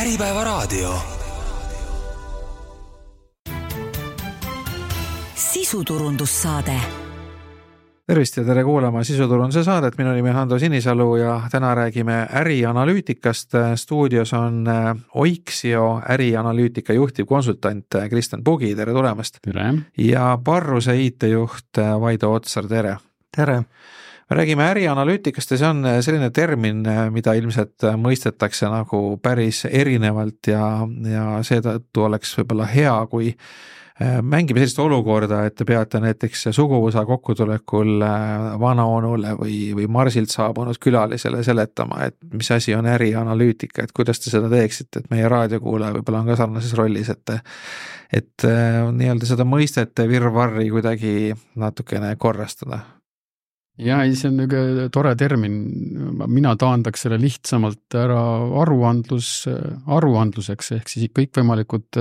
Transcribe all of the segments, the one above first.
Äripäevaraadio. Sisuturundussaade. Tervist ja tere kuulama Sisuturunduse saadet. Minu nimi on Hando Sinisalu ja täna räägime ärianalüütikast. Stuudios on Oiksio ärianalüütika juhtivkonsultant Kristjan Pugi. Tere tulemast. Tere. Ja Parruse IT-juht Vaido Otsar. Tere. Tere. Me räägime ärianalüütikast ja see on selline termin, mida ilmselt mõistetakse nagu päris erinevalt ja seetõttu oleks võib-olla hea, kui mängime sellist olukorda, et te peate näiteks suguvõsa kokkutulekul vanaonule või Marsilt saabunud külalisele seletama, et mis asi on ärianalüütika, et kuidas te seda teeksite, et meie raadiokuulaja võib-olla on ka sarnases rollis, et nii-öelda seda mõistete virvarri kuidagi natukene korrastada. Ja see on üks tore termin, mina taandaks selle lihtsamalt ära aruandluseks, ehk siis kõikvõimalikud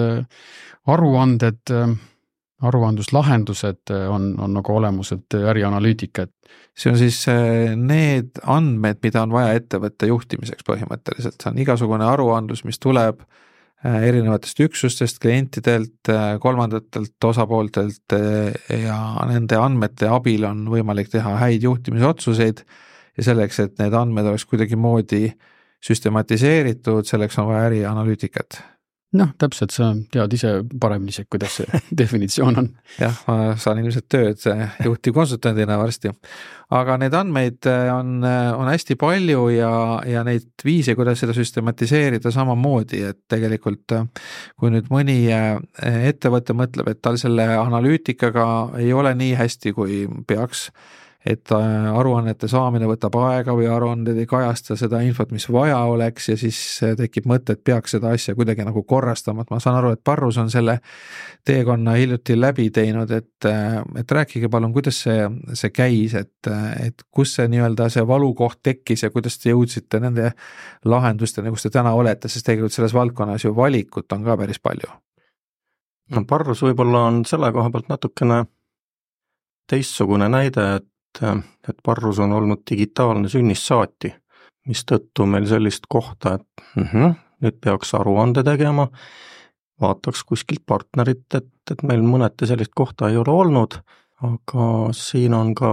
aruandluslahendused on nagu olemused ärianalüütika. See on siis need andmed, mida on vaja ettevõtte juhtimiseks põhimõtteliselt. See on igasugune aruandlus, mis tuleb erinevatest üksustest, klientidelt, kolmandatelt osapooltelt ja nende andmete abil on võimalik teha häid juhtimisotsuseid ja selleks, et need andmed oleks kuidagi moodi süstematiseeritud, selleks on vaja ärianalüütikat. Täpselt, sa tead ise paremini, kuidas see definitsioon on. Jah, ma saan ilmselt tööd juhtivkonsultandina varsti. Aga need andmeid on hästi palju ja neid viise, kuidas seda süstematiseerida samamoodi, et tegelikult kui nüüd mõni ettevõte mõtleb, et tal selle analüütikaga ei ole nii hästi, kui peaks, et aruannete saamine võtab aega või aruanded ei kajasta seda infot, mis vaja oleks ja siis tekib mõte, et peaks seda asja kuidagi nagu korrastama. Ma saan aru, et Parrus on selle teekonna hiljuti läbi teinud, et rääkige palun, kuidas see käis, et kus see nii-öelda see valukoht tekkis ja kuidas te jõudsite nende lahendusteni, kus te täna olete, sest tegelikult selles valdkonnas ju valikut on ka päris palju. Parrus võib-olla on selle koha pealt natukene teistsugune näide, et Parrus on olnud digitaalne sünnist saati, mis tõttu meil sellist kohta, et nüüd peaks aruande tegema, vaataks kuskilt partnerit, et meil mõneti sellist kohta ei ole olnud, aga siin on ka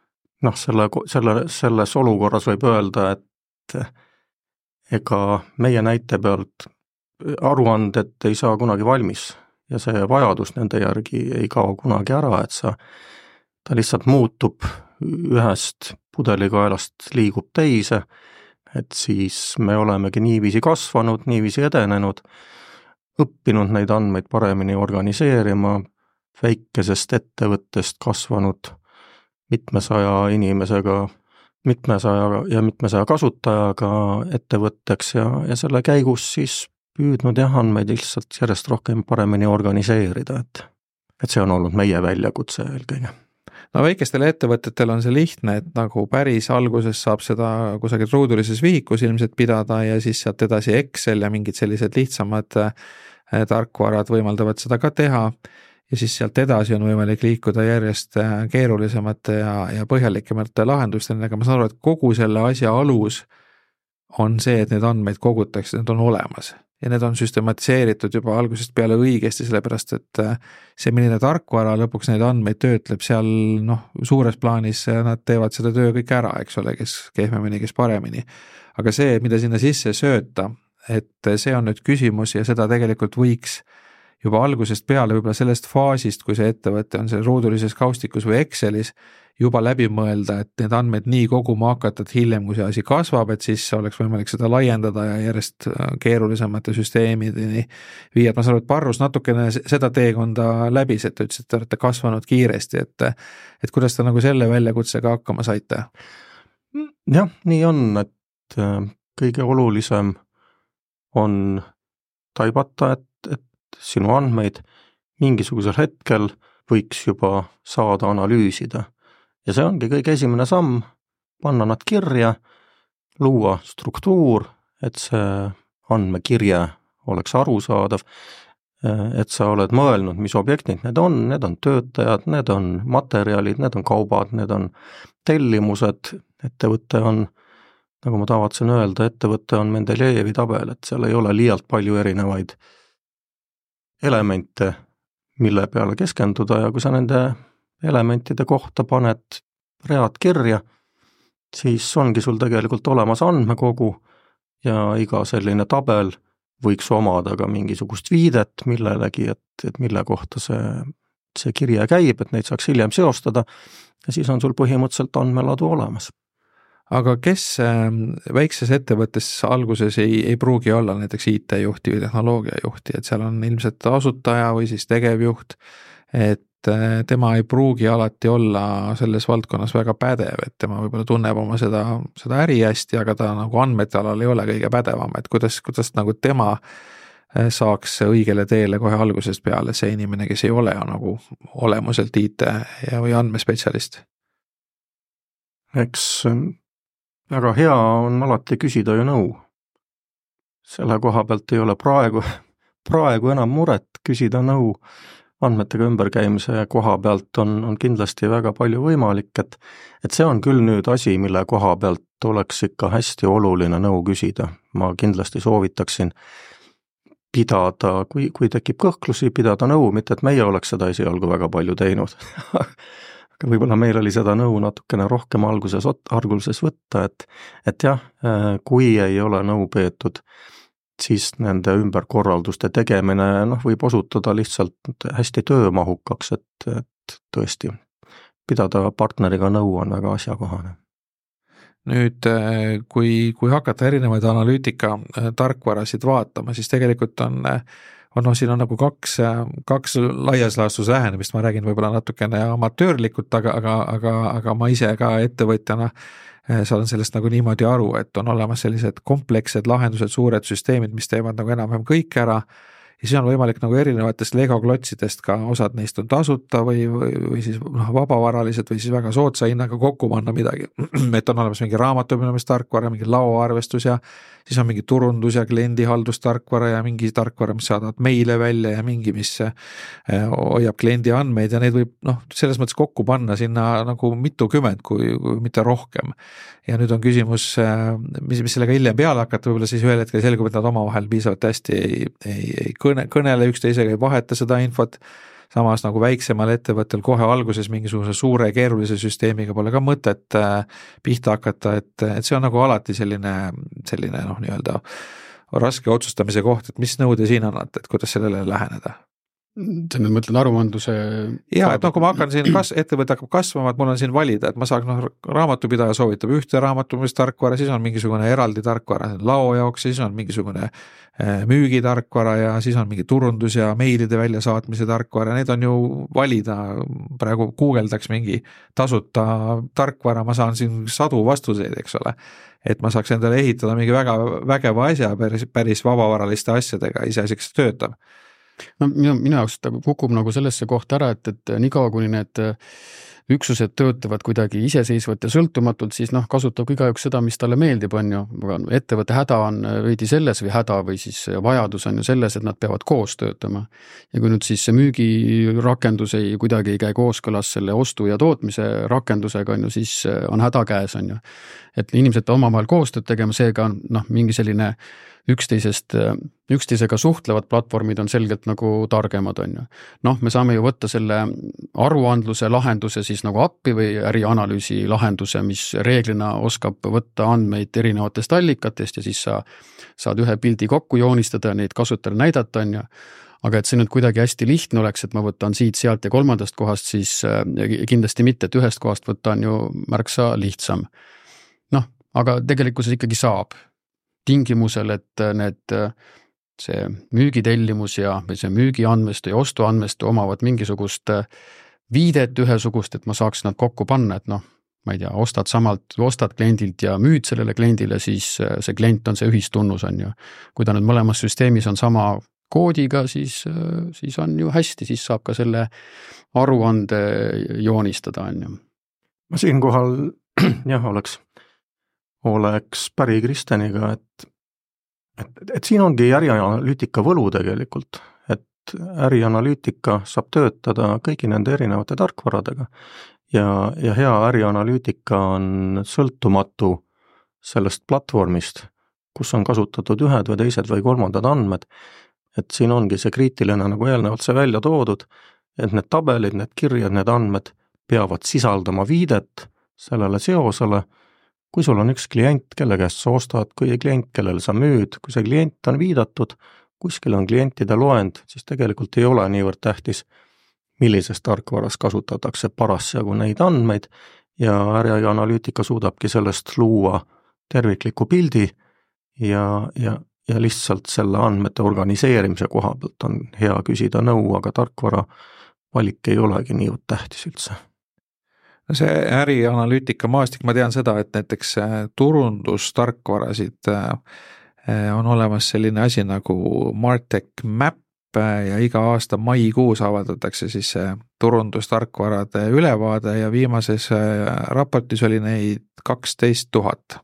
selles olukorras võib öelda, et ega meie näite pealt aruanded ei saa kunagi valmis ja see vajadus nende järgi ei kao kunagi ära, et ta lihtsalt muutub ühest pudelikaelast liigub teise, et siis me olemegi niiviisi kasvanud, niiviisi edenenud, õppinud neid andmeid paremini organiseerima, väikesest ettevõttest kasvanud mitmesaja inimesega, mitmesaja kasutajaga ettevõtteks ja selle käigus siis püüdnud andmeid lihtsalt järjest rohkem paremini organiseerida, et see on olnud meie väljakutse eelkõige. Väikestele ettevõtetel on see lihtne, et nagu päris alguses saab seda kusagil ruudulises vihikus ilmselt pidada ja siis sealt edasi Excel ja mingid sellised lihtsamad tarkvarad võimaldavad seda ka teha ja siis sealt edasi on võimalik liikuda järjest keerulisemate ja põhjalikemate lahendusteni, aga ma saan aru, et kogu selle asja alus on see, et need andmeid kogutakse, need on olemas. Ja need on süstematiseeritud juba algusest peale õigesti, sellepärast et see, milline tarkvara lõpuks neid andmeid töötleb, seal suures plaanis nad teevad seda töö kõik ära, eks ole, kes kehvemini, kes paremini. Aga see, mida sinna sisse sööta, et see on nüüd küsimus ja seda tegelikult võiks juba algusest peale võib-olla sellest faasist, kui see ettevõte on see ruudulises kaustikus või Excelis, juba läbi mõelda, et need andmed nii koguma hakata, et hiljem, kui see asi kasvab, et siis oleks võimalik seda laiendada ja järjest keerulisemate süsteemideni viia. Ma saan aru, et Parrus natukene seda teekonda läbis, et ütles, et te olete kasvanud kiiresti, et kuidas te nagu selle väljakutsega hakkama saite? Jah, nii on, et kõige olulisem on taibata, et sinu andmeid mingisugusel hetkel võiks juba saada analüüsida. Ja see ongi kõige esimene samm, panna nad kirja, luua struktuur, et see andmekirje oleks arusaadav, et sa oled mõelnud, mis objektid need on töötajad, need on materjalid, need on kaubad, need on tellimused, ettevõte on nagu ma tavatsen öelda, ettevõte on Mendelejevi tabel, et seal ei ole liialt palju erinevaid elemente, mille peale keskenduda ja kui sa nende elementide kohta paned read kirja, siis ongi sul tegelikult olemas andmekogu ja iga selline tabel võiks omada ka mingisugust viidet millelegi, et mille kohta see kirje käib, et neid saaks hiljem seostada ja siis on sul põhimõtteliselt andmeladu olemas. Aga kes väikses ettevõttes alguses ei pruugi olla näiteks IT-juhti või tehnoloogiajuhti, et seal on ilmselt asutaja või siis tegevjuht, et tema ei pruugi alati olla selles valdkonnas väga pädev, et tema võib-olla tunneb oma seda äri hästi, aga ta nagu andmete alal ei ole kõige pädevam, et kuidas nagu tema saaks õigele teele kohe algusest peale see inimene, kes ei ole nagu olemuselt IT või andmespetsialist? Eks väga hea on alati küsida ju nõu. Selle koha pealt ei ole praegu enam muret küsida nõu. Andmetega ümberkäimise koha pealt on kindlasti väga palju võimalik, et see on küll nüüd asi, mille koha pealt oleks ikka hästi oluline nõu küsida. Ma kindlasti soovitaksin pidada, kui tekib kõhklusi, pidada nõu, mitte et meie oleks seda esialgu väga palju teinud. Aga võib-olla meil oli seda nõu natukene rohkem alguses võtta, et jah, kui ei ole nõu peetud, siis nende ümberkorralduste tegemine võib osutuda lihtsalt hästi töömahukaks, et tõesti pidada partneriga nõu on väga asjakohane. Nüüd, kui hakata erinevaid analüütika tarkvarasid vaatama, siis tegelikult siin on nagu kaks laias laastus lähenemist, ma räägin võib-olla natukene amatöörlikult, aga ma ise ka ettevõtjana saan sellest nagu niimoodi aru, et on olemas sellised komplekssed lahendused, suured süsteemid, mis teevad nagu enam-vähem kõik ära ja siis on võimalik nagu erinevatest Lego klotsidest ka osad neist on tasuta või siis vabavaralised või siis väga soodsa hinnaga kokku panna midagi. Et on olemas mingi raamatupidamistarkvara, mingi laoarvestus ja siis on mingi turundus ja kliendihaldustarkvara ja mingi tarkvara, mis saadavad meile välja ja mingi, mis hoiab kliendi andmeid ja neid võib selles mõttes kokku panna sinna nagu mitukümmend, kui mitte rohkem. Ja nüüd on küsimus, mis sellega hiljem peale hakata, võib-olla siis ühel hetkel selgub, et nad omavahel piisavalt hästi ei kõnele üksteisega, ei vaheta seda infot, samas nagu väiksemal ettevõttel kohe alguses mingisuguse suure keerulise süsteemiga pole ka mõtet pihta hakata, et see on nagu alati selline nii-öelda raske otsustamise koht, et mis nõude siin annate, et kuidas sellele läheneda? See nüüd mõtled aruandluse... Jaa, et kui ma hakkan siin, ettevõte hakkab kasvama, et mul on siin valida, et ma saaks raamatupidaja soovitab ühte raamatupidamistarkvara, siis on mingisugune eraldi tarkvara lao jaoks, siis on mingisugune müügitarkvara ja siis on mingi turundus ja meilide väljasaatmise tarkvara, need on ju valida, praegu guugeldaks mingi tasuta tarkvara, ma saan siin sadu vastuseid, eks ole, et ma saaks endale ehitada mingi väga vägeva asja päris vabavaraliste asjadega, iseasiks töötab. Minu jaoks ta kukub nagu sellesse kohta ära, et niikaua kuni need üksused töötavad kuidagi iseseisvalt ja sõltumatult, siis kasutab igaüks seda, mis talle meeldib, on ju. Ettevõtte häda on veidi selles või siis vajadus on ju selles, et nad peavad koos töötama. Ja kui nüüd siis see müügirakendus kuidagi ei käi kooskõlas selle ostu ja tootmise rakendusega, on ju, siis on häda käes, on ju. Et inimesed omavahel koostööd tegema, seega on mingi selline üksteisega suhtlevad platvormid on selgelt nagu targemad, on ju. Me saame ju võtta selle aruandluse lahenduse siis nagu appi või ärianalüüsi lahenduse, mis reeglina oskab võtta andmeid erinevatest allikatest ja siis sa saad ühe pildi kokku joonistada ja neid kasutajale näidata, on ju. Aga et see nüüd kuidagi hästi lihtne oleks, et ma võtan siit, sealt ja kolmandast kohast, siis kindlasti mitte, et ühest kohast võtta on ju märksa lihtsam. Aga tegelikkuses ikkagi saab. Tingimusel, et see müügitellimus või see müügiandmestu ja ostuandmestu omavad mingisugust viidet ühesugust, et ma saaks nad kokku panna, et ma ei tea, ostad kliendilt ja müüd sellele kliendile, siis see klient on see ühistunnus, on ju. Kui ta nüüd mõlemas süsteemis on sama koodiga, siis on ju hästi, siis saab ka selle aruande joonistada, on ju. Ma siinkohal jah, oleks päri Kristeniga, et siin ongi ärianalüütika võlu tegelikult, et ärianalüütika saab töötada kõigi nende erinevate tarkvaradega ja hea ärianalüütika on sõltumatu sellest platvormist, kus on kasutatud ühed või teised või kolmandad andmed, et siin ongi see kriitiline, nagu eelnevalt see välja toodud, et need tabelid, need kirjad, need andmed peavad sisaldama viidet sellele seosele, kui sul on üks klient, kelle käest sa ostad, kui klient, kellele sa müüd, kui see klient on viidatud, kuskil on klientide loend, siis tegelikult ei ole niivõrd tähtis, millises tarkvaras kasutatakse parasjagu neid andmeid ja ärianalüütika suudabki sellest luua tervikliku pildi ja lihtsalt selle andmete organiseerimise koha pealt on hea küsida nõu, aga tarkvara valik ei olegi niivõrd tähtis üldse. No see ärianalüütika maastik, ma tean seda, et näiteks turundustarkvarasid on olemas selline asi nagu Martech Map ja iga aasta maikuus avaldatakse siis turundustarkvarade ülevaade ja viimases raportis oli neid 12 000.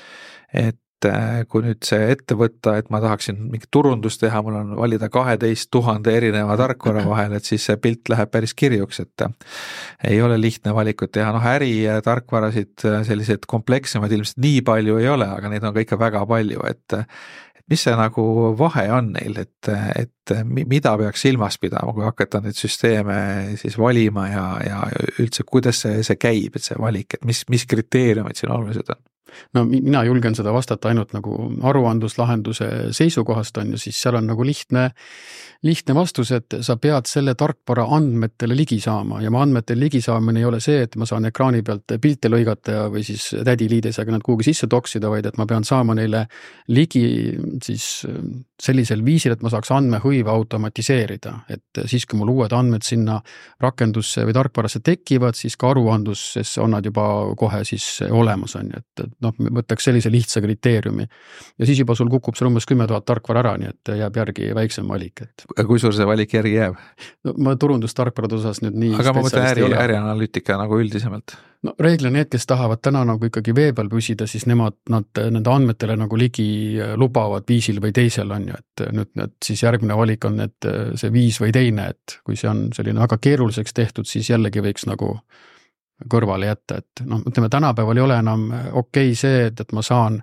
Et kui nüüd see ette võtta, et ma tahaksin mingit turundust teha, mul on valida 12 000 erineva tarkvara vahel, et siis see pilt läheb päris kirjuks, et ei ole lihtne valikut teha. Noh, äritarkvarasid sellised kompleksemad ilmselt nii palju ei ole, aga neid on ka ikka väga palju, et mis see nagu vahe on neil, et mida peaks silmas pidama, kui hakata neid süsteeme siis valima ja üldse kuidas see käib, et see valik, et mis kriteeriumid siin olulised on? No mina julgen seda vastata ainult nagu aruandluslahenduse seisukohast on ja siis seal on nagu lihtne vastus, et sa pead selle tarkvara andmetele ligi saama ja andmetele ligi saamine ei ole see, et ma saan ekraani pealt pilte lõigata või siis tädiliidesega nad kuhugi sisse toksida, vaid et ma pean saama neile ligi siis sellisel viisil, et ma saaks andmehõive automatiseerida, et siis kui mul uued andmed sinna rakendusse või tarkvarasse tekivad, siis ka aruandluses on nad juba kohe siis olemas on, et noh, võtaks sellise lihtsa kriteeriumi ja siis juba sul kukub seal umbes 10 000 tarkvara ära, nii et jääb järgi väiksem valik. Kui suur see valik järgi jääb? No, ma turundustarkvarade osas nüüd nii aga ma mõtlen ärianalüütika nagu üldisemalt. No reeglina need, kes tahavad täna nagu ikkagi vee peal püsida, siis nende andmetele nagu ligi lubavad viisil või teisel on ju, et nüüd siis järgmine valik on, et see viis või teine, et kui see on selline väga keeruliseks tehtud, siis jällegi võiks nagu kõrvale jätta, et noh, ütleme tänapäeval ei ole enam okei see, et ma saan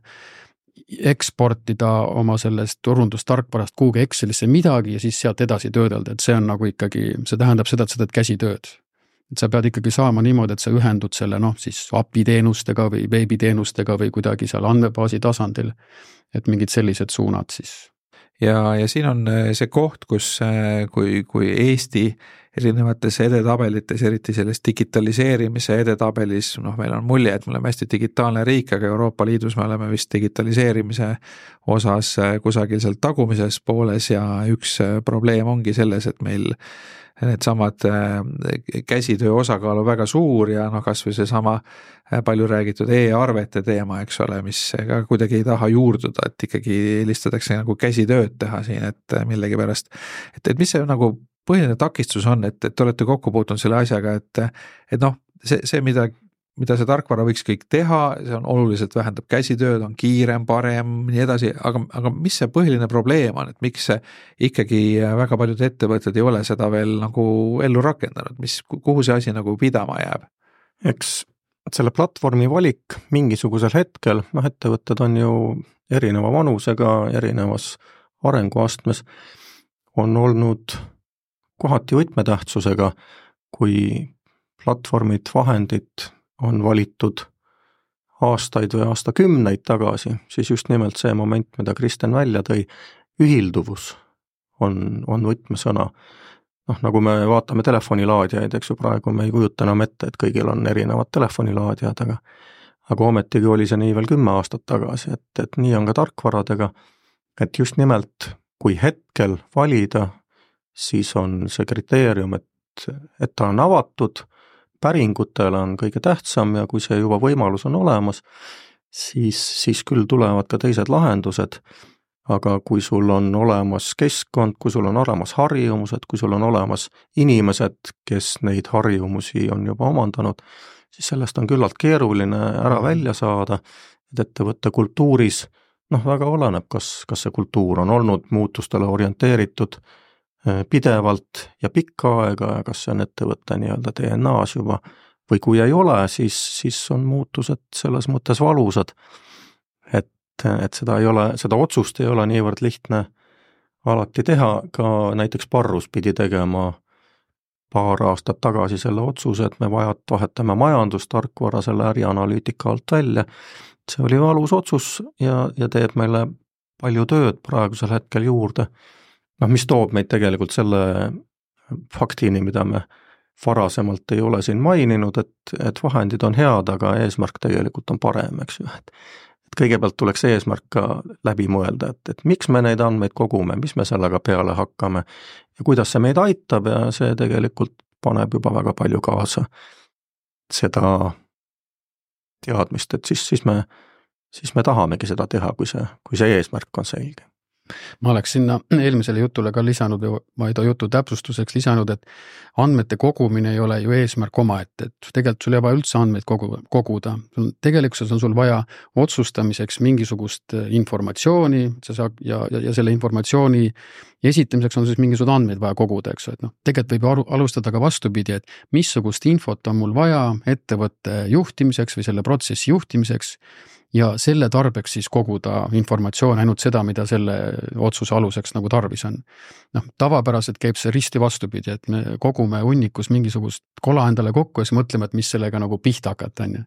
eksportida oma sellest turundustarkvarast kuhugi Excelisse midagi ja siis sealt edasi töödelda, et see on nagu ikkagi, see tähendab seda, et sa teed käsitööd. Et sa pead ikkagi saama niimoodi, et sa ühendud selle siis API teenustega või veebiteenustega või kuidagi seal andmebaasi tasandil, et mingid sellised suunad siis. Ja siin on see koht, kus kui Eesti erinevates edetabelites, eriti selles digitaliseerimise edetabelis, meil on mulje, et me oleme hästi digitaalne riik, aga Euroopa Liidus me oleme vist digitaliseerimise osas kusagil seal tagumises pooles ja üks probleem ongi selles, et meil need samad käsitöö osakaal on väga suur ja kas või see sama palju räägitud e-arvete teema, eks ole, mis ka kuidagi ei taha juurduda, et ikkagi eelistatakse nagu käsitööd teha siin, et millegipärast, et mis see nagu põhiline takistus on, et te olete kokku puutunud selle asjaga, et noh, see mida see tarkvara võiks kõik teha, see on oluliselt vähendab käsitööd, on kiirem, parem, nii edasi, aga mis see põhiline probleem on, et miks ikkagi väga paljud ettevõtted ei ole seda veel nagu ellu rakendanud, kuhu see asi nagu pidama jääb? Eks selle platvormi valik mingisugusel hetkel, ettevõtted on ju erineva vanusega, erinevas arenguastmes, on olnud kohati võtmetähtsusega, kui platvormid, vahendid on valitud aastaid või aastakümneid tagasi, siis just nimelt see moment, mida Kristen välja tõi, ühilduvus on võtmesõna. Nagu me vaatame telefonilaadjaid, eks ju, praegu me ei kujuta enam ette, et kõigil on erinevad telefonilaadjad, aga ometigi oli see nii veel 10 aastat tagasi, et nii on ka tarkvaradega, et just nimelt, kui hetkel valida, siis on see kriteerium, et ta on avatud, päringutele on kõige tähtsam ja kui see juba võimalus on olemas, siis küll tulevad ka teised lahendused, aga kui sul on olemas keskkond, kui sul on olemas harjumused, kui sul on olemas inimesed, kes neid harjumusi on juba omandanud, siis sellest on küllalt keeruline ära välja saada, et ettevõtte kultuuris väga oleneb, kas see kultuur on olnud muutustele orienteeritud pidevalt ja pikka aega ja kas see on ettevõtte nii-öelda DNA-s juba või kui ei ole, siis on muutused selles mõttes valusad. seda otsust ei ole niivõrd lihtne alati teha, ka näiteks Parrus pidi tegema paar aastat tagasi selle otsuse, et me vahetame majandustarkvara selle ärianalüütika alt välja. See oli valus otsus ja teeb meile palju tööd praegusel hetkel juurde. Mis toob meid tegelikult selle faktini, mida me varasemalt ei ole siin maininud, et vahendid on head, aga eesmärk tegelikult on parem, eks ju. Et kõigepealt tuleks eesmärk ka läbi mõelda, et miks me neid andmeid kogume, mis me sellega peale hakkame ja kuidas see meid aitab ja see tegelikult paneb juba väga palju kaasa seda teadmist, et siis me tahamegi seda teha, kui see eesmärk on selge. Ma oleks sinna eelmisele jutule ka lisanud, Vaido jutu täpsustuseks lisanud, et andmete kogumine ei ole ju eesmärk omaette, et tegelikult sul ei vaja üldse andmeid koguda. Tegelikkuses on sul vaja otsustamiseks mingisugust informatsiooni ja selle informatsiooni esitamiseks on siis mingisugused andmeid vaja koguda, eks. Et tegelikult võib alustada ka vastupidi, et missugust infot on mul vaja ettevõtte juhtimiseks või selle protsessi juhtimiseks ja selle tarbeks siis koguda informatsioon ainult seda, mida selle otsuse aluseks nagu tarvis on. Tavapäraselt käib see risti vastupidi, et me kogume hunnikus mingisugust kola endale kokku ja siis mõtleme, et mis sellega nagu pihta hakata on.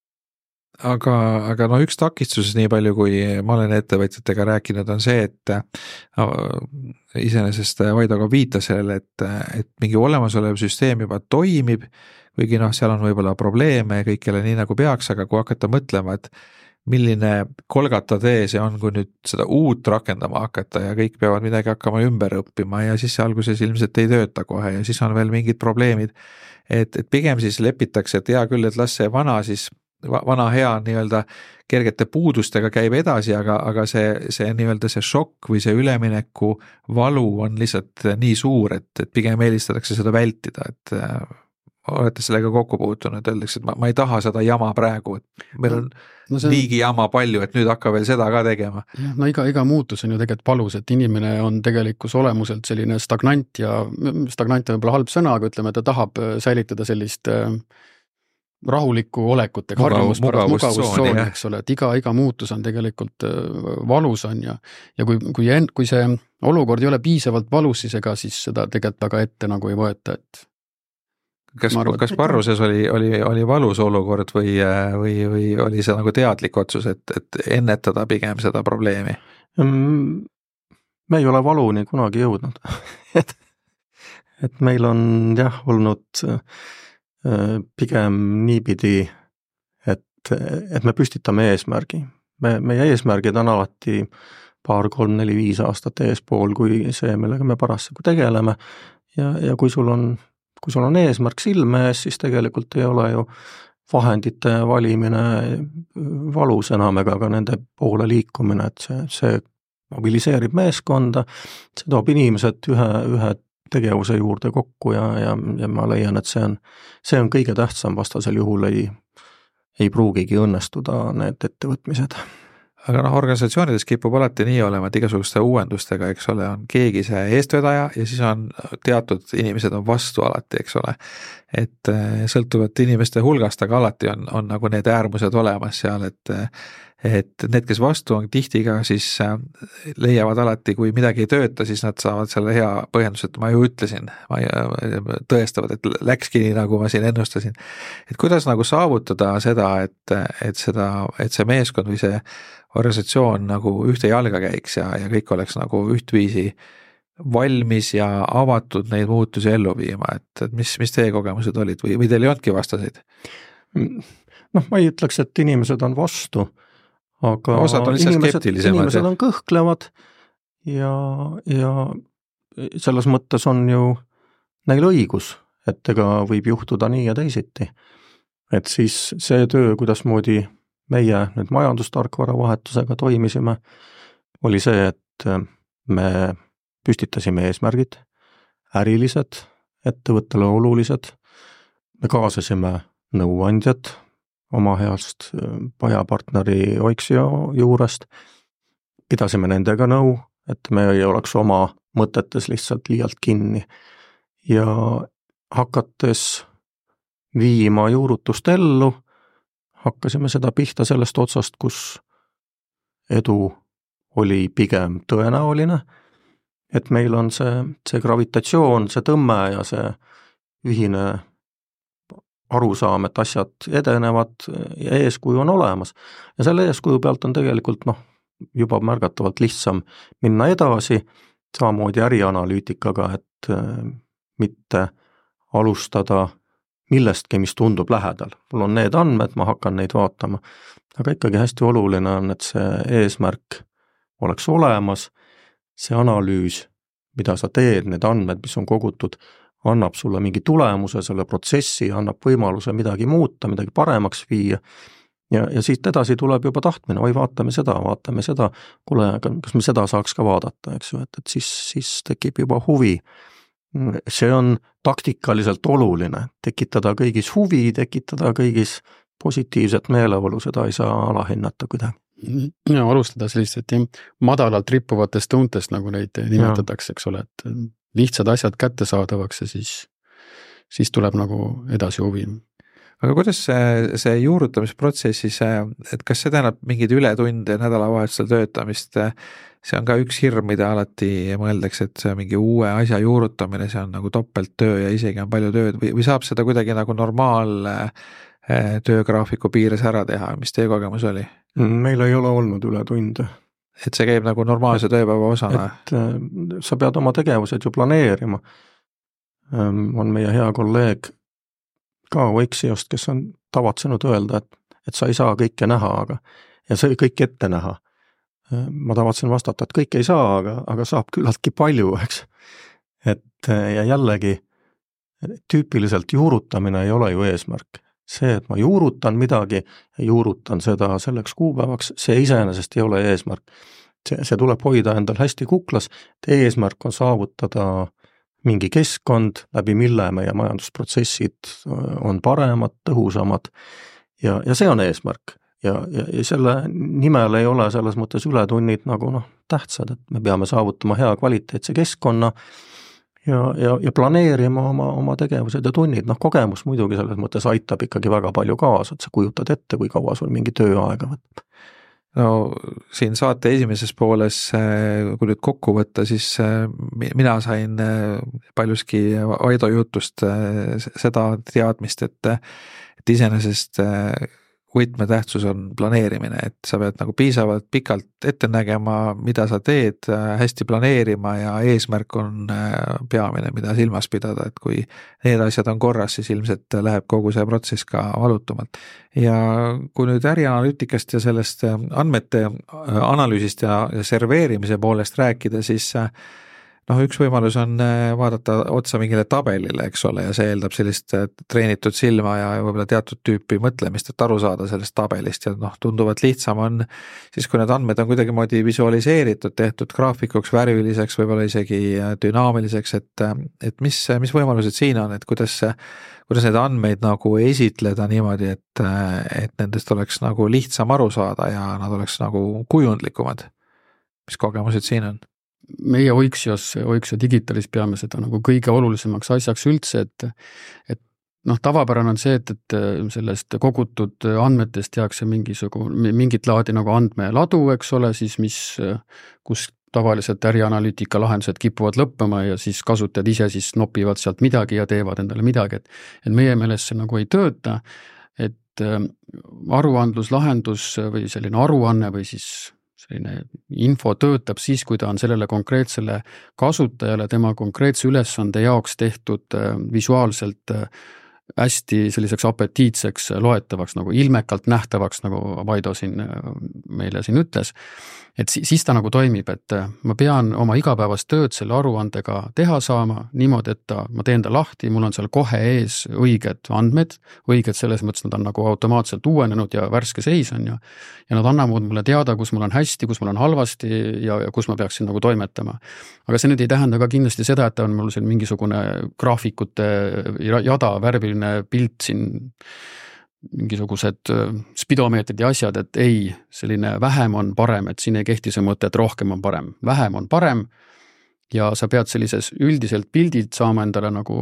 Aga üks takistus nii palju, kui ma olen ettevõtjatega rääkinud, on see, et iseenesest Vaido ka viitas sellele, et mingi olemasolev süsteem juba toimib, kuigi seal on võib-olla probleeme kõikjale nii nagu peaks, aga kui hakata mõtlema, et milline kolgata tee see on, kui nüüd seda uut rakendama hakata ja kõik peavad midagi hakkama ümber õppima ja siis alguses ilmselt ei tööta kohe ja siis on veel mingid probleemid, et pigem siis lepitakse, et hea küll, et las see vana hea nii-öelda kergete puudustega käib edasi, aga see nii-öelda see šokk või see ülemineku valu on lihtsalt nii suur, et pigem eelistatakse seda vältida, et olete sellega kokku puutunud, öeldakse, et ma ei taha seda jama praegu, et meil on liigi jama palju, et nüüd hakka veel seda ka tegema. Iga muutus on ju tegelikult palus, et inimene on tegelikus olemuselt selline stagnant on võib-olla halb sõna, aga ütleme, ta tahab säilitada sellist rahulikku olekut ja mugavustsooni, eks ole, et iga muutus on tegelikult valus on ja kui see olukord ei ole piisavalt valus, siis ega siis seda tegelikult väga ette nagu ei võeta, et Kas Parruses oli valus olukord või oli see nagu teadlik otsus, et ennetada pigem seda probleemi? Me ei ole valuni kunagi jõudnud. et meil on olnud pigem niipidi, et me püstitame eesmärgi. Meie eesmärgid on alati 2, 3, 4, 5 aastat eespool kui see, millega me parasjagu tegeleme ja kui sul on eesmärk silme ees, siis tegelikult ei ole ju vahendite valimine valus enam ega ka nende poole liikumine, et see mobiliseerib meeskonda, see toob inimesed ühe tegevuse juurde kokku ja ma leian, et see on kõige tähtsam, vastasel juhul ei pruugigi õnnestuda need ettevõtmised. Aga organisatsioonides kipub alati nii olema, et igasuguste uuendustega, eks ole, on keegi see eestvedaja ja siis on teatud inimesed on vastu alati, eks ole. Et sõltuvalt inimeste hulgast, aga alati on nagu need äärmused olemas seal, et need, kes vastu on tihti ka, siis leiavad alati, kui midagi ei tööta, siis nad saavad selle hea põhjenduse, et ma ju ütlesin, tõestavad, et läkski nii, nagu ma siin ennustasin. Et kuidas nagu saavutada seda, et see meeskond või see organisatsioon nagu ühte jalga käiks ja kõik oleks nagu ühtviisi valmis ja avatud neid muutusi ellu viima, et mis teie kogemused olid või teil ei olnudki vastaseid? Ma ei ütleks, et inimesed on vastu, aga osad on lihtsalt skeptilisemad. Inimesed on kõhklevad ja selles mõttes on ju neil õigus, et ega võib juhtuda nii ja teisiti. Et siis see töö, kuidas moodi meie nüüd majandustarkvara vahetusega toimisime, oli see, et me püstitasime eesmärgid, ärilised, ettevõttele olulised, me kaasasime nõuandjad oma heast pajapartneri Oiksio juurest, pidasime nendega nõu, et me ei oleks oma mõtetes lihtsalt liialt kinni ja hakates viima juurutust ellu, hakkasime seda pihta sellest otsast, kus edu oli pigem tõenäoline, et meil on see gravitatsioon, see tõmme ja see ühine arusaam, et asjad edenevad ja eeskuju on olemas. Ja selle eeskuju pealt on tegelikult juba märgatavalt lihtsam minna edasi, samamoodi ärianalüütikaga, et mitte alustada millestki, mis tundub lähedal. Mul on need andmed, ma hakkan neid vaatama. Aga ikkagi hästi oluline on, et see eesmärk oleks olemas, see analüüs, mida sa teed, need andmed, mis on kogutud, annab sulle mingi tulemuse, selle protsessi, annab võimaluse midagi muuta, midagi paremaks viia ja siit edasi tuleb juba tahtmine, oi vaatame seda, kuule, kas me seda saaks ka vaadata, eks ju, et siis tekib juba huvi. See on taktikaliselt oluline, tekitada kõigis huvi, tekitada kõigis positiivset meeleolu, seda ei saa alahinnata kuidagi. Ja alustada sellist madalalt rippuvatest tuntest, nagu neid nimetatakse, eks ole, et lihtsad asjad kättesaadavaks ja siis tuleb nagu edasi huvi. Aga kuidas see juurutamisprotsessis, et kas see tähendab mingeid ületunde nädalavahetusel töötamist, see on ka üks hirm, mida alati mõeldakse, et see mingi uue asja juurutamine, see on nagu topelttöö ja isegi on palju tööd või saab seda kuidagi nagu töögraafiku piires ära teha, mis teie kogemus oli? Meil ei ole olnud ületunde. Et see käib nagu normaalse tööpäeva osana? Et sa pead oma tegevused ju planeerima. On meie hea kolleeg ka Oiksiost, kes on tavatsenud öelda, et sa ei saa kõike näha, ja see kõik ette näha. Ma tavatsen vastata, et kõik ei saa, aga saab küllaltki palju, eks. Ja jällegi, tüüpiliselt juurutamine ei ole ju eesmärk. See, et ma juurutan midagi ja juurutan seda selleks kuupäevaks, see iseenesest ei ole eesmärk. See tuleb hoida endal hästi kuklas, et eesmärk on saavutada mingi keskkond, läbi mille meie majandusprotsessid on paremad, tõhusamad ja see on eesmärk. Ja selle nimel ei ole selles mõttes ületunnid nagu tähtsad, et me peame saavutama hea kvaliteetse keskkonna ja planeerima oma tegevused ja tunnid. Kogemus muidugi selles mõttes aitab ikkagi väga palju kaasa, et sa kujutad ette, kui kaua sul mingi tööaega võtab. No siin saate esimeses pooles, kui nüüd kokku võtta, siis mina sain paljuski Aido jutust seda teadmist, et iseenesest võtmetähtsus on planeerimine, et sa pead nagu piisavalt pikalt ette nägema, mida sa teed, hästi planeerima ja eesmärk on peamine, mida silmas pidada, et kui need asjad on korras, siis ilmselt läheb kogu see protsess ka valutumalt. Ja kui nüüd ärianalüütikast ja sellest andmete analüüsist ja serveerimise poolest rääkida, siis üks võimalus on vaadata otsa mingile tabelile, eks ole, ja see eeldab sellist treenitud silma ja võib-olla teatud tüüpi mõtlemist, et aru saada sellest tabelist ja tunduvalt lihtsam on siis, kui need andmed on kuidagimoodi visualiseeritud, tehtud graafikuks, värviliseks, võib-olla isegi dünaamiliseks, et mis võimalused siin on, et kuidas neid andmeid nagu esitleda niimoodi, et nendest oleks nagu lihtsam aru saada ja nad oleks nagu kujundlikumad. Mis kogemused siin on? Meie Oiksio digitalis peame seda nagu kõige olulisemaks asjaks üldse, et tavapärane on see, et sellest kogutud andmetest tehakse mingit laadi nagu andmeladu, eks ole, siis kus tavaliselt ärianalüütika lahendused kipuvad lõppema ja siis kasutajad ise siis nopivad sealt midagi ja teevad endale midagi, et meie meelest see nagu ei tööta, et aruandluslahendus või selline aruanne või siis selline info töötab siis, kui ta on sellele konkreetsele kasutajale tema konkreetse ülesande jaoks tehtud visuaalselt hästi selliseks apetiitseks loetavaks, nagu ilmekalt nähtavaks, nagu Vaido meile siin ütles, et siis ta nagu toimib, et ma pean oma igapäevast tööd selle aruandega teha saama niimoodi, et ma teen ta lahti, mul on seal kohe ees õiged andmed, õiged selles mõttes, nad on nagu automaatselt uuenenud ja värske seis on ja nad annavad mulle teada, kus mul on hästi, kus mul on halvasti ja kus ma peaksin nagu toimetama. Aga see nüüd ei tähenda ka kindlasti seda, et on mul siin mingisugune graafikute jada, värviline pilt siin, mingisugused spidomeetrid ja asjad, et ei, selline vähem on parem, et siin ei kehti see mõte, et rohkem on parem. Vähem on parem ja sa pead sellises üldiselt pildilt saama endale nagu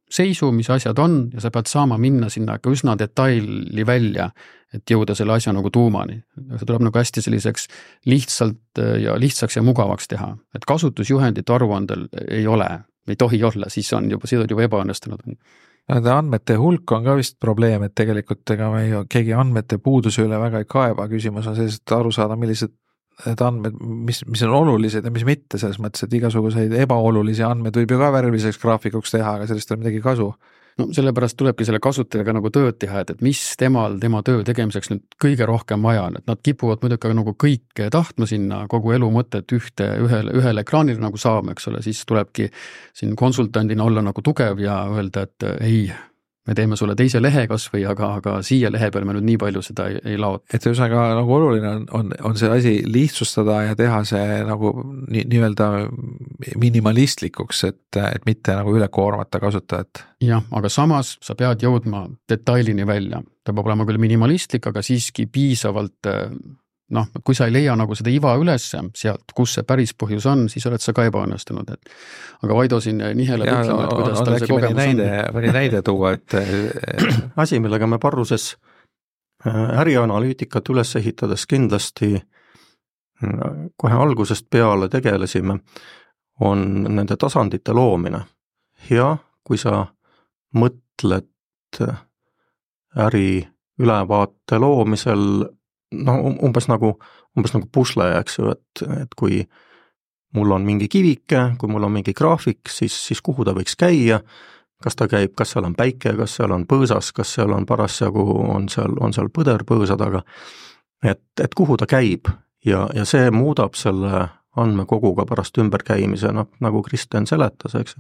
seisu, mis asjad on ja sa pead saama minna sinna ka üsna detaili välja, et jõuda selle asja nagu tuumani. See tuleb nagu hästi selliseks lihtsaks ja mugavaks teha. Et kasutusjuhendit aruandel ei ole, ei tohi olla, siis on juba ebaõnnestunud. Nende andmete hulk on ka vist probleem, et tegelikult ega me keegi andmete puuduse üle väga ei kaeba. Küsimus on selles, et aru saada, millised andmed, mis on olulised ja mis mitte, selles mõttes, et igasuguseid ebaolulisi andmed võib ju ka värviliseks graafikuks teha, aga sellest ei ole midagi kasu. No sellepärast tulebki selle kasutajaga nagu tööd teha, et mis tema töö tegemiseks nüüd kõige rohkem vaja on, et nad kipuvad muidugi nagu kõike tahtma sinna kogu elu mõtet ühele ekraanile nagu saama, eks ole, siis tulebki siin konsultandina olla nagu tugev ja öelda, et ei, me teeme sulle teise lehe kasvõi, aga siia lehe peal me nüüd nii palju seda ei laota. Et ühesõnaga nagu oluline on see asi lihtsustada ja teha see nagu nii-öelda minimalistlikuks, et mitte nagu üle koormata kasutajat. Jah, aga samas sa pead jõudma detailini välja. Ta peab olema küll minimalistlik, aga siiski piisavalt, kui sa ei leia nagu seda iva üles sealt, kus see päris põhjus on, siis oled sa ka ebaõnnestunud. Aga Vaido siin niheleb ütlema, et kuidas tal see kogemus on. Mõni näide tuua, et asi, millega me Parruses ärianalüütikat üles ehitades kindlasti kohe algusest peale tegelesime, on nende tasandite loomine. Ja kui sa mõtled äri ülevaate loomisel umbes nagu pusle, eks ju, et kui mul on mingi kivike, kui mul on mingi graafik, siis kuhu ta võiks käia, kas ta käib, kas seal on päike, kas seal on põõsas, kas seal on parasjagu, on seal põder põõsa taga, et kuhu ta käib ja see muudab selle andmekoguga pärast ümberkäimise, nagu Kristen seletas, eks,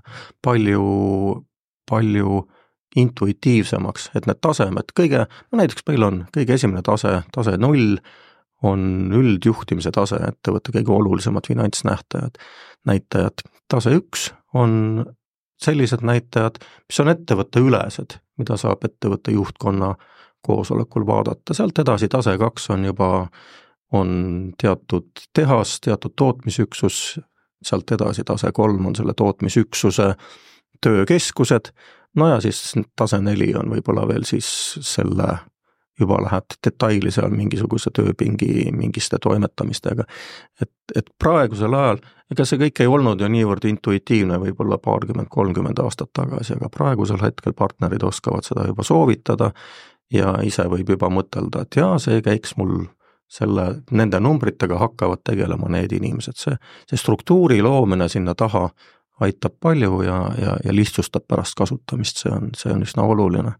palju intuitiivsemaks, et need tasemed näiteks meil on kõige esimene tase 0 on üldjuhtimise tase, ettevõtte kõige olulisemad finantsnäitajad. Tase 1 on sellised näitajad, mis on ettevõtte ülesed, mida saab ettevõtte juhtkonna koosolekul vaadata. Sealt edasi tase 2 on teatud tehas, teatud tootmisüksus, sealt edasi tase 3 on selle tootmisüksuse töökeskused, ja siis tase 4 on võib-olla veel siis selle, juba läheb detaili seal mingisuguse tööpingi mingiste toimetamistega. Et praegusel ajal, ega see kõik ei olnud ju niivõrd intuitiivne võib-olla 20-30 aastat tagasi, aga praegusel hetkel partnerid oskavad seda juba soovitada ja ise võib juba mõtelda, et see käiks mul nende numbritega hakkavad tegelema need inimesed. See struktuuri loomine sinna taha aitab palju ja lihtsustab pärast kasutamist, see on üsna oluline.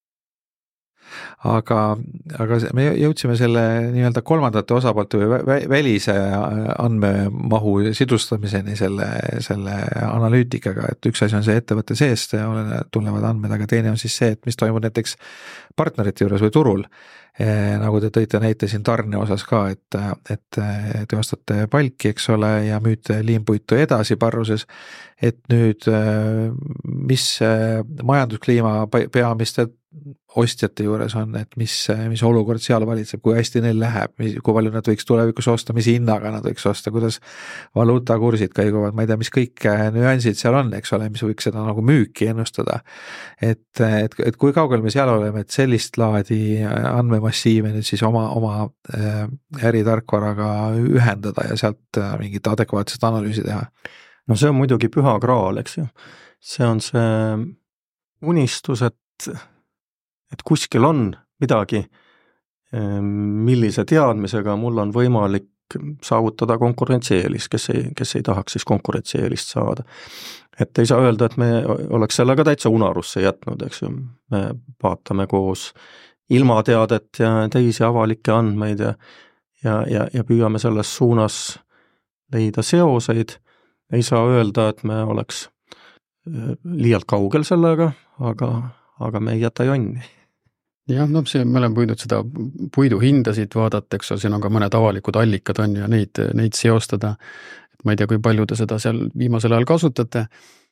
Aga me jõudsime selle nii-öelda kolmandate osapoolte või välise andmemahu sidustamiseni selle analüütikaga, et üks asi on see ettevõtte seest tulevad andmed, aga teine on siis see, et mis toimub näiteks partnerite juures või turul. Nagu te tõite näite siin tarne osas ka, et te ostate palki, eks ole, ja müüte liimpuitu edasi Parruses, et nüüd mis majanduskliima peamiste ostjate juures on, et mis olukord seal valitseb, kui hästi neil läheb, kui palju nad võiks tulevikus osta, mis hinnaga nad võiks osta, kuidas valuutakursid käiguvad, ma ei tea, mis kõik nüansid seal on, eks ole, mis võiks seda nagu müüki ennustada. Et kui kaugel me seal oleme, et sellist laadi andmemassiive nüüd siis oma äritarkvaraga ühendada ja sealt mingit adekvaatset analüüsi teha? No see on muidugi püha graal, eks ju. See on see unistus, et kuskil on midagi, millise teadmisega mul on võimalik saavutada konkurentsieelis, kes ei tahaks siis konkurentsieelist saada. Et ei saa öelda, et me oleks sellega täitsa unarusse jätnud, eks ju. Me vaatame koos ilmateadet ja teisi avalikke andmeid ja püüame selles suunas leida seoseid. Ei saa öelda, et me oleks liialt kaugel sellega, aga me ei jäta jonni. Jah, me oleme püüdnud seda puidu hindasid vaadata, eks siin on ka mõned avalikud allikad on ja neid seostada. Ma ei tea, kui palju te seda seal viimasel ajal kasutate.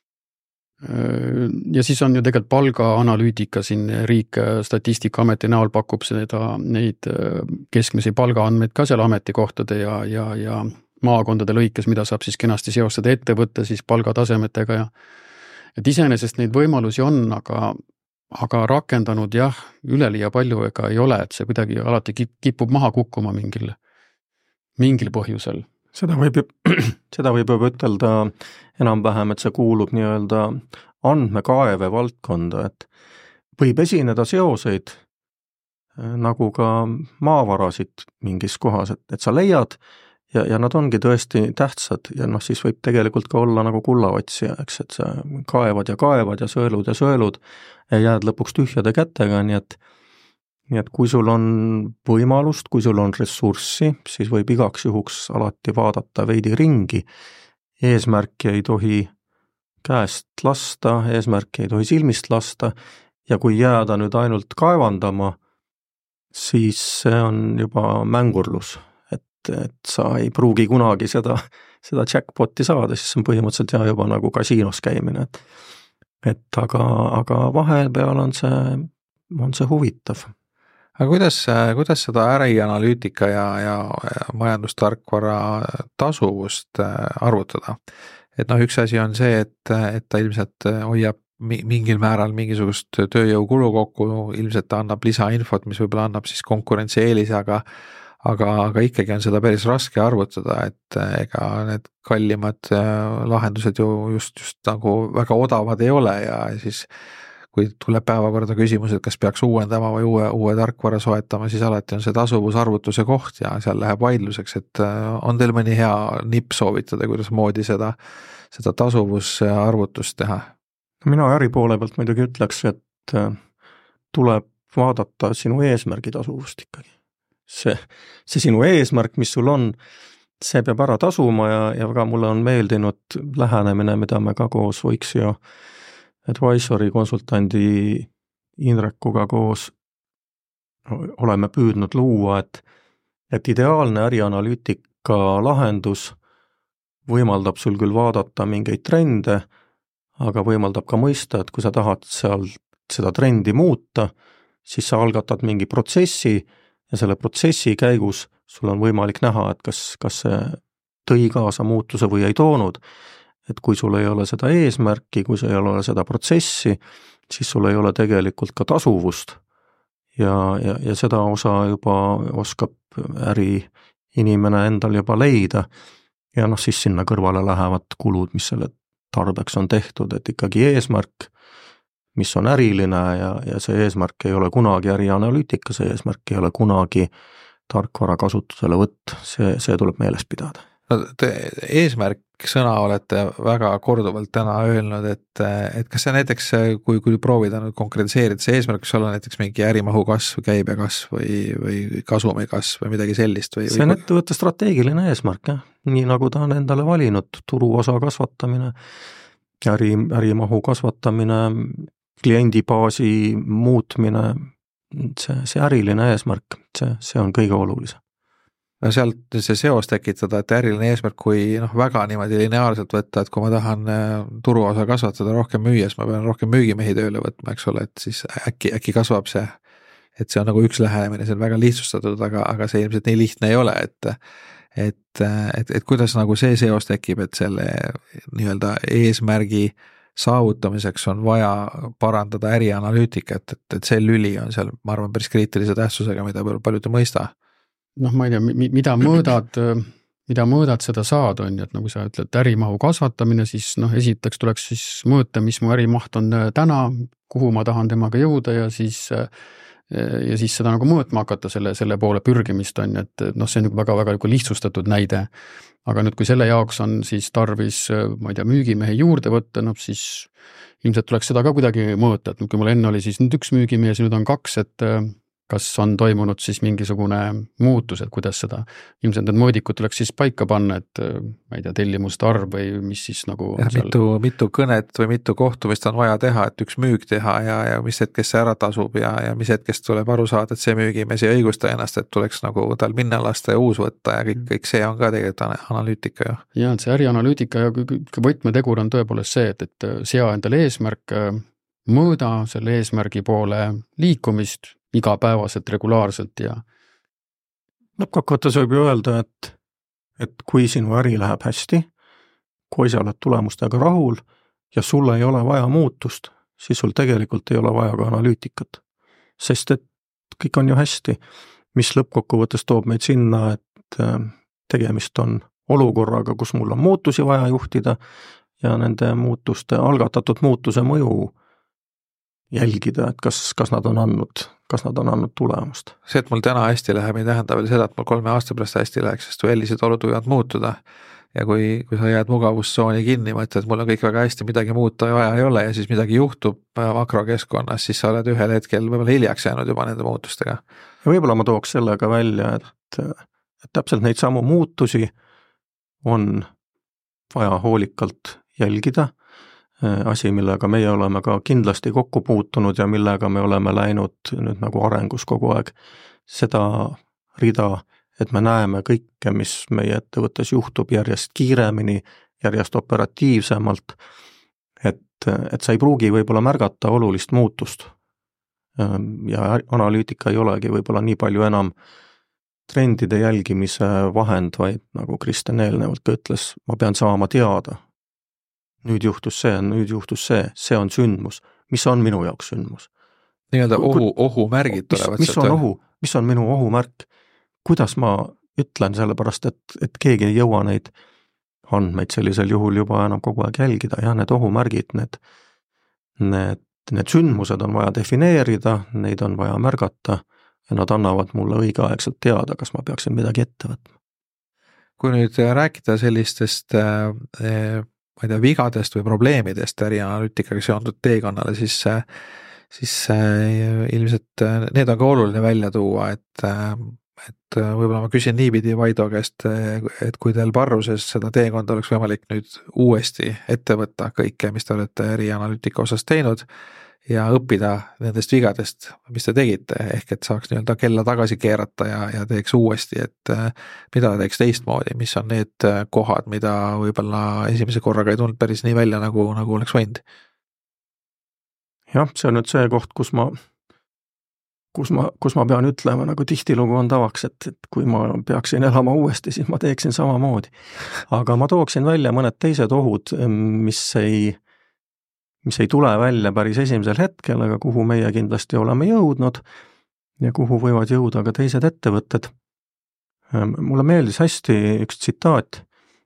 Ja siis on ju tegelikult palgaanalüütika siin riik Statistikaameti näol pakub neid keskmisi palgaandmeid ka seal ametikohtade ja maakondade lõikes, mida saab siis kenasti seostada ettevõtte siis palgatasemetega et iseenesest neid võimalusi on, aga rakendanud jah, üleliia palju ega ei ole, et see kuidagi alati kipub maha kukkuma mingil põhjusel. Seda võib juba ütelda enam-vähem, et see kuulub nii-öelda andmekaeve valdkonda, et võib esineda seoseid nagu ka maavarasid mingis kohas, et sa leiad ja nad ongi tõesti tähtsad ja siis võib tegelikult ka olla nagu kullaotsija, eks, et sa kaevad ja sõelud ja jääd lõpuks tühjade kätega, nii et kui sul on võimalust, kui sul on ressurssi, siis võib igaks juhuks alati vaadata veidi ringi. Eesmärki ei tohi käest lasta, eesmärki ei tohi silmist lasta ja kui jääda nüüd ainult kaevandama, siis see on juba mängurlus, et sa ei pruugi kunagi seda jackpoti saada, siis on põhimõtteliselt juba nagu kasiinos käimine, et aga vahepeal on see huvitav. Aga kuidas seda ärianalüütika ja majandustarkvara tasuvust arvutada? Et üks asi on see, et ta ilmselt hoiab mingil määral mingisugust tööjõukulu kokku, ilmselt ta annab lisainfot, mis võib-olla annab siis konkurentsieelise, aga ikkagi on seda päris raske arvutada, et ega need kallimad lahendused ju just nagu väga odavad ei ole ja siis kui tuleb päevakorda küsimus, et kas peaks uuendama või uue tarkvara soetama, siis alati on see tasuvusarvutuse koht ja seal läheb vaidluseks, et on teil mõni hea nipp soovitada, kuidas moodi seda tasuvusarvutust teha? Mina äripoole pealt muidugi ütleks, et tuleb vaadata sinu eesmärgi tasuvust ikkagi. See sinu eesmärk, mis sul on, see peab ära tasuma ja väga mulle on meeldinud lähenemine, mida me ka koos Võiksio advisory konsultandi Indrekuga koos oleme püüdnud luua, et ideaalne ärianalüütika lahendus võimaldab sul küll vaadata mingeid trende, aga võimaldab ka mõista, et kui sa tahad seal seda trendi muuta, siis sa algatad mingi protsessi ja selle protsessi käigus sul on võimalik näha, et kas see tõi kaasa muutuse või ei toonud. Et kui sul ei ole seda eesmärki, kui sul ei ole seda protsessi, siis sul ei ole tegelikult ka tasuvust ja seda osa juba oskab äriinimene endal juba leida ja siis sinna kõrvale lähevad kulud, mis selle tarbeks on tehtud, et ikkagi eesmärk, mis on äriline ja see eesmärk ei ole kunagi ärianalüütika, see eesmärk ei ole kunagi tarkvara kasutusele võtt, see tuleb meeles pidada. Te eesmärk sõna olete väga korduvalt täna öelnud, et kas see näiteks, kui proovida nüüd konkretiseerida, see eesmärk võiks olla näiteks mingi ärimahu kasv, käibe kasv või kasumi kasv või midagi sellist? See on ettevõtte strateegiline eesmärk, jah. Nii nagu ta on endale valinud, turuosa kasvatamine, ärimahu kasvatamine, kliendibaasi muutmine, see äriline eesmärk, see on kõige olulisem. No sealt see seos tekitada, et äriline eesmärk, kui väga niimoodi lineaarselt võtta, et kui ma tahan turuosa kasvatada rohkem müües, ma pean rohkem müügimehi tööle võtma, eks ole, et siis äkki kasvab see, et see on nagu üks lähenemine, see on väga lihtsustatud, aga see ilmselt nii lihtne ei ole, et kuidas nagu see seos tekib, et selle nii-öelda eesmärgi saavutamiseks on vaja parandada ärianalüütikat, et see lüli on seal, ma arvan, päris kriitilise tähtsusega, mida paljud ei mõista. Ma ei tea, mida mõõdad, seda saad on, et nagu sa ütled, ärimahu kasvatamine, siis esiteks tuleks siis mõõta, mis mu ärimaht on täna, kuhu ma tahan temaga jõuda ja siis seda nagu mõõtma hakata selle poole pürgimist on, et see on väga-väga lihtsustatud näide. Aga nüüd, kui selle jaoks on siis tarvis, ma ei tea, müügimehe juurde võtta, siis ilmselt tuleks seda ka kuidagi mõõta, et kui mul enne oli siis nüüd üks müügimees, nüüd on 2, et kas on toimunud siis mingisugune muutus, et kuidas seda, ilmselt need mõõdikud tuleks siis paika panna, et ma ei tea, tellimuste arv või mis siis nagu mitu kõnet või mitu kohtumist on vaja teha, et üks müük teha ja mis hetkest see ära tasub ja mis hetkest tuleb aru saada, et see müügimees ei õigusta ennast, et tuleks nagu tal minna lasta ja uus võtta ja kõik see on ka tegelikult analüütika ju. Ja see ärianalüütika ja võtmetegur on tõepoolest see, et sea endale eesmärk, mõõda selle eesmärgi poole liikumist igapäevaselt, regulaarselt ja lõppkokkuvõttes võib ju öelda, et kui sinu äri läheb hästi, kui sa oled tulemustega rahul, ja sul ei ole vaja muutust, siis sul tegelikult ei ole vaja ka analüütikat. Sest et kõik on ju hästi, mis lõppkokkuvõttes toob meid sinna, et tegemist on olukorraga, kus mul on muutusi vaja juhtida ja nende muutuste, algatatud muutuse mõju jälgida, et kas nad on andnud tulemust. See, et mul täna hästi läheb, ei tähenda veel seda, et mul 3 aasta pärast hästi läheks, sest sellised olud võivad muutuda. Ja kui sa jääd mugavustsooni kinni, mõtled, et mul on kõik väga hästi, midagi muuta vaja ei ole ja siis midagi juhtub makrokeskkonnas, siis sa oled ühel hetkel võib-olla hiljaks jäänud juba nende muutustega. Ja võib-olla ma tooks sellega välja, et täpselt neid samu muutusi on vaja hoolikalt jälgida. Asi, millega meie oleme ka kindlasti kokku puutunud ja millega me oleme läinud nüüd nagu arengus kogu aeg. Seda rida, et me näeme kõike, mis meie ettevõttes juhtub järjest kiiremini, järjest operatiivsemalt, et sa ei pruugi võib-olla märgata olulist muutust. Ja analüütika ei olegi võib-olla nii palju enam trendide jälgimise vahend, vaid nagu Kristen eelnevalt ka ütles, ma pean saama teada. Nüüd juhtus see on sündmus. Mis on minu jaoks sündmus? Nii-öelda ohumärgid tulevad. Mis on minu ohumärk? Kuidas ma ütlen sellepärast, et keegi ei jõua neid andmeid sellisel juhul juba enam kogu aeg jälgida ja need ohumärgid, need sündmused on vaja defineerida, neid on vaja märgata ja nad annavad mulle õigeaegselt teada, kas ma peaksin midagi ette võtma. Kui nüüd rääkida sellistest ma ei tea, vigadest või probleemidest ärianalüütikaga seondud teekonnale, siis ilmselt need on ka oluline välja tuua, et võib-olla ma küsin niipidi Vaido käest, et kui teil Parruses seda teekonda oleks võimalik nüüd uuesti ette võtta kõike, mis te olete ärianalüütika osas teinud ja õppida nendest vigadest, mis te tegite, ehk et saaks nii-öelda kella tagasi keerata ja teeks uuesti, et mida teeks teistmoodi, mis on need kohad, mida võib-olla esimese korraga ei tulnud päris nii välja, nagu oleks võinud? Jah, see on nüüd see koht, kus ma pean ütlema, nagu tihtilugu on tavaks, et kui ma peaksin elama uuesti, siis ma teeksin samamoodi. Aga ma tooksin välja mõned teised ohud, mis ei tule välja päris esimesel hetkel, aga kuhu meie kindlasti oleme jõudnud ja kuhu võivad jõuda ka teised ettevõtted. Mulle meeldis hästi üks tsitaat,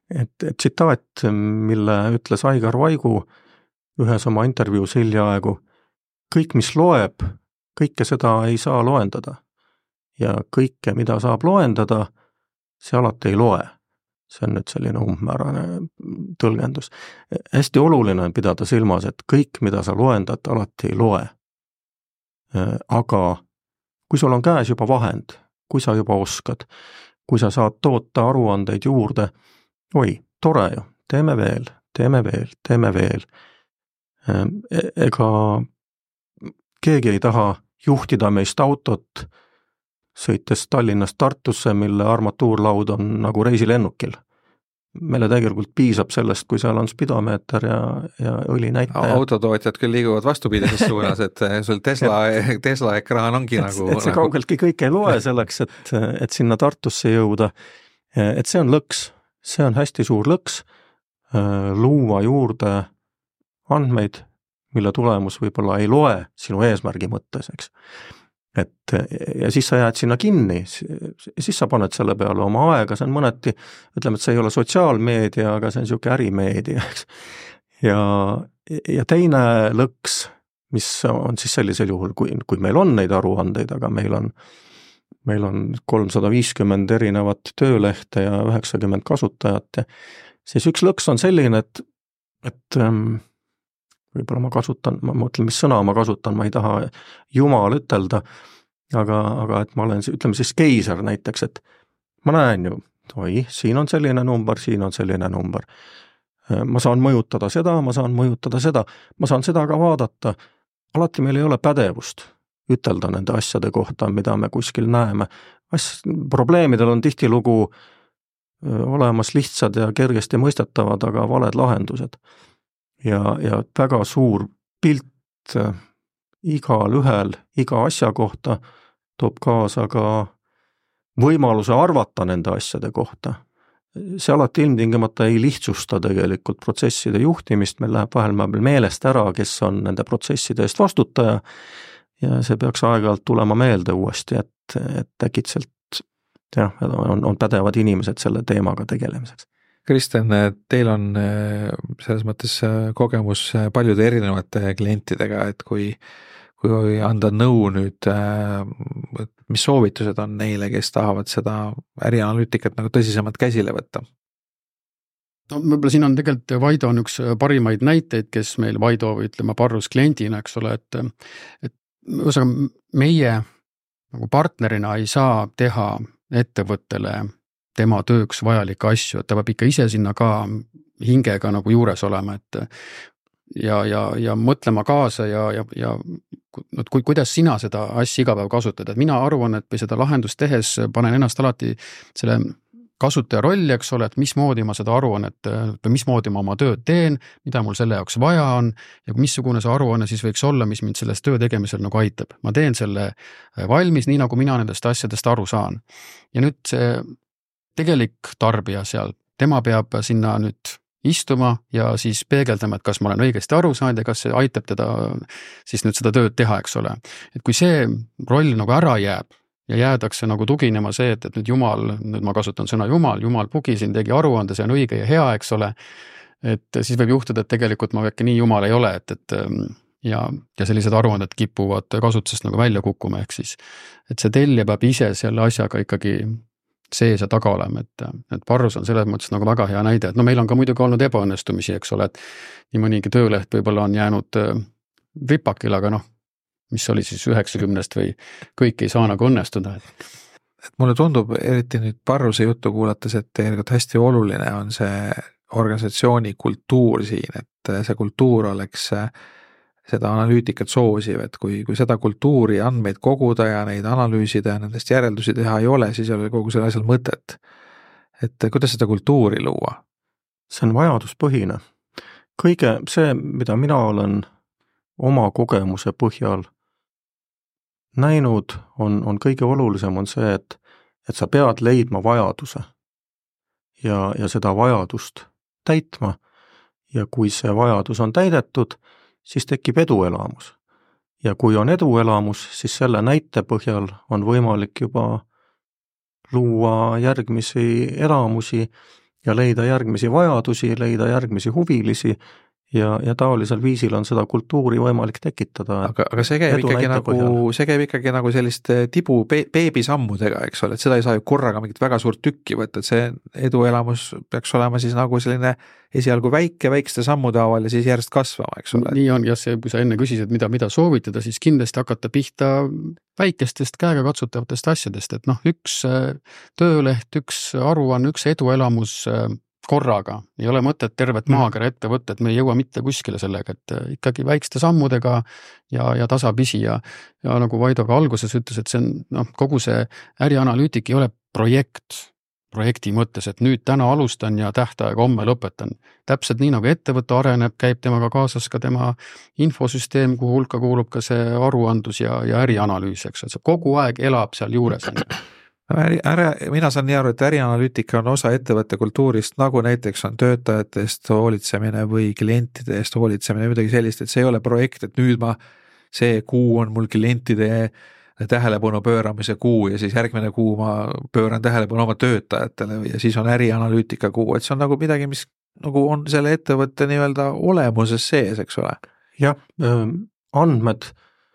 mille ütles Aigar Vaigu ühes oma intervjuus hiljaaegu. Kõik, mis loeb, kõike seda ei saa loendada. Ja kõike, mida saab loendada, see alati ei loe. See on nüüd selline umbmäärane tõlgendus. Hästi oluline on pidada silmas, et kõik, mida sa loendad, alati ei loe. Aga kui sul on käes juba vahend, kui sa juba oskad, kui sa saad toota aruandeid juurde, tore ju, teeme veel. Ega keegi ei taha juhtida meist autot, sõites Tallinnast Tartusse, mille armatuurlaud on nagu reisilennukil. Meile tegelikult piisab sellest, kui seal on spidomeeter ja õlinäitaja. Autotootjad küll liiguvad vastupidises suunas, et sul Tesla ekraan ongi nagu... Et see kaugeltki kõik ei loe selleks, et sinna Tartusse jõuda. Et see on lõks, see on hästi suur lõks, luua juurde andmeid, mille tulemus võib-olla ei loe sinu eesmärgi mõttes, eks. Ja siis sa jääd sinna kinni, siis sa paned selle peale oma aega, see on mõneti, ütleme, et see ei ole sotsiaalmeedia, aga see on niisugune ärimeedia, eks. Ja teine lõks, mis on siis sellisel juhul, kui meil on neid aruandeid, aga meil on 350 erinevat töölehte ja 90 kasutajat, siis üks lõks on selline, et võib-olla ma mõtlen, mis sõna ma kasutan, ma ei taha jumal ütelda, aga et ma olen, ütleme siis keiser näiteks, et ma näen ju, siin on selline number, siin on selline number. Ma saan mõjutada seda, ma saan seda ka vaadata. Alati meil ei ole pädevust ütelda nende asjade kohta, mida me kuskil näeme. Probleemidel on tihtilugu olemas lihtsad ja kergesti mõistetavad, aga valed lahendused. Ja väga suur pilt igal ühel, iga asja kohta toob kaasa ka võimaluse arvata nende asjade kohta. see alati ilmtingimata ei lihtsusta tegelikult protsesside juhtimist, meil läheb vahel meelest ära, kes on nende protsesside eest vastutaja ja see peaks aeg-ajalt tulema meelde uuesti, et äkitselt jah, on pädevad inimesed selle teemaga tegelemiseks. Kristjan, teil on selles mõttes kogemus paljude erinevate klientidega, et kui anda nõu nüüd, mis soovitused on neile, kes tahavad seda ärianalüütikat nagu tõsisemalt käsile võtta? No võib-olla siin on tegelikult Vaido on üks parimaid näiteid, kes meil Vaido, ütleme, Parrus kliendina, eks ole, et meie nagu partnerina ei saa teha ettevõttele tema tööks vajalikke asju, et ta peab ikka ise sinna ka hingega nagu juures olema, et ja mõtlema kaasa ja kuidas sina seda asja iga päev kasutad, et mina aruannet või seda lahendust tehes panen ennast alati selle kasutaja rolli, eks ole, et mismoodi ma seda aruannet või mismoodi ma oma tööd teen, mida mul selle jaoks vaja on ja missugune see aruanne siis võiks olla, mis mind selles töö tegemisel nagu aitab. Ma teen selle valmis, nii nagu mina nendest asjadest aru saan. Ja nüüd see tegelik tarbija seal, tema peab sinna nüüd istuma ja siis peegeldama, et kas ma olen õigesti aru saanud ja kas see aitab teda siis nüüd seda tööd teha, eks ole. Et kui see roll nagu ära jääb ja jäädakse nagu tuginema see, et nüüd Jumal, nüüd ma kasutan sõna Jumal pugi siin tegi aruande, see on õige ja hea, eks ole, et siis võib juhtuda, et tegelikult ma äkki nii Jumal ei ole, ja sellised aruanded kipuvad kasutusest nagu välja kukkuma, ehk siis, et see tellija peab ise selle asjaga ikkagi sees ja taga olema, et Parrus on selles mõttes nagu väga hea näide, et no meil on ka muidugi olnud ebaõnnestumisi, eks ole, et nii mõnigi tööleht võib-olla on jäänud ripakil, aga noh, mis oli siis 90 või kõik ei saa nagu õnnestuda. Et mulle tundub, eriti nüüd Parruse juttu kuulates, et tegelikult hästi oluline on see organisatsiooni kultuur siin, et see kultuur oleks seda analüütikat soosiv, et kui seda kultuuri andmeid koguda ja neid analüüsida ja nendest järeldusi teha ei ole, siis ei ole kogu selle asjal mõtet. Et kuidas seda kultuuri luua? See on vajaduspõhine. Kõige see, mida mina olen oma kogemuse põhjal näinud, on kõige olulisem on see, et sa pead leidma vajaduse ja seda vajadust täitma ja kui see vajadus on täidetud, siis tekib eduelamus. Ja kui on eduelamus, siis selle näite põhjal on võimalik juba luua järgmisi elamusi ja leida järgmisi vajadusi, leida järgmisi huvilisi ja taolisel viisil on seda kultuuri võimalik tekitada. Aga see käib ikkagi nagu sellist tibu beebisammudega, eks ole, et seda ei saa ju korraga mingit väga suurt tükki võtta, et see eduelamus peaks olema siis nagu selline esialgu väikeste sammude haaval ja siis järjest kasvama, eks ole. Nii on, ja see, kui sa enne küsisid, mida soovitada, siis kindlasti hakata pihta väikestest käega katsutavatest asjadest, et noh, üks tööleht, üks aruanne, üks eduelamus korraga, ei ole mõtet tervet maakera ette võtta, et me ei jõua mitte kuskile sellega, et ikkagi väikeste sammudega ja tasapisi ja nagu Vaido ka alguses ütles, et see on, kogu see ärianalüütik ei ole projekti mõttes, et nüüd täna alustan ja tähtaega homme lõpetan. Täpselt nii nagu ettevõte areneb, käib temaga kaasas ka tema infosüsteem, kuhu hulka kuulub ka see aruandlus ja ärianalüüs, eks, et see kogu aeg elab seal juures. Mina saan nii aru, et ärianalüütika on osa ettevõtte kultuurist, nagu näiteks on töötajate eest hoolitsemine või klientide eest hoolitsemine, midagi sellist, et see ei ole projekt, et nüüd see kuu on mul klientide tähelepanu pööramise kuu ja siis järgmine kuu ma pööran tähelepanu oma töötajatele ja siis on ärianalüütika kuu, et see on nagu midagi, mis nagu on selle ettevõtte nii-öelda olemuses sees, eks ole. Jah, andmed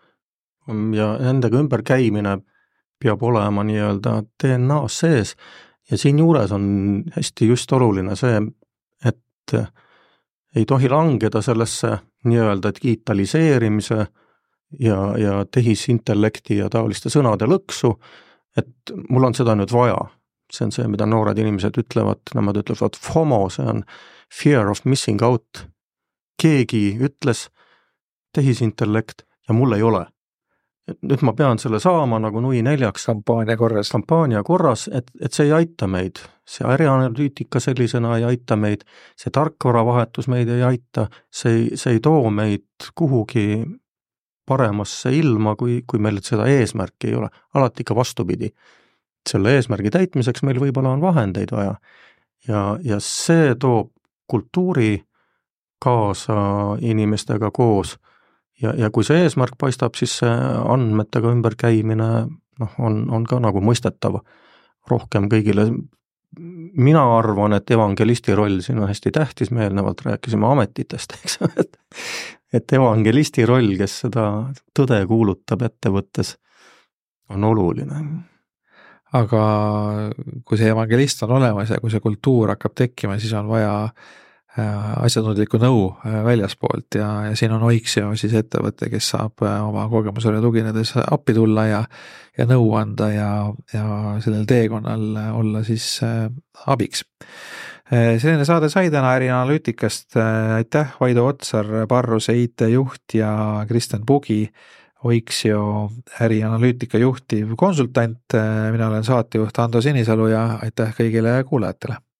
ja nendega ümber käimine peab olema nii-öelda DNA-s sees ja siin juures on hästi just oluline see, et ei tohi langeda sellesse nii-öelda digitaliseerimise ja tehisintellekti ja taoliste sõnade lõksu, et mul on seda nüüd vaja. See on see, mida noored inimesed ütlevad, nemad ütlevad FOMO, see on fear of missing out. Keegi ütles tehisintellekt ja mul ei ole. Nüüd ma pean selle saama nagu nui 4 kampaania korras, et see ei aita meid. See ärianalüütika sellisena ei aita meid, see tarkvaravahetus meid ei aita, see ei too meid kuhugi paremasse ilma, kui meil seda eesmärki ei ole. Alati ikka vastupidi. Selle eesmärgi täitmiseks meil võib-olla on vahendeid vaja. ja see toob kultuuri kaasa inimestega koos ja kui see eesmärk paistab, siis see andmetega ümberkäimine on ka nagu mõistetav rohkem kõigile. Mina arvan, et evangelisti roll siin on hästi tähtis, me eelnevalt rääkisime ametitest, eks, et evangelisti roll, kes seda tõde kuulutab ettevõttes, on oluline. Aga kui see evangelist on olemas ja kui see kultuur hakkab tekkima, siis on vaja asjatundlikku nõu väljaspoolt ja siin on Oiksio siis ettevõte, kes saab oma kogemusele tuginedes appi tulla ja nõu anda ja sellel teekonnal olla siis abiks. Selline saade sai täna ärianalüütikast. Aitäh, Vaido Otsar, Parruse IT-juht ja Kristen Pugi, Oiksio ärianalüütika juhtiv konsultant. Mina olen saatejuht Ando Sinisalu ja aitäh kõigile kuulajatele.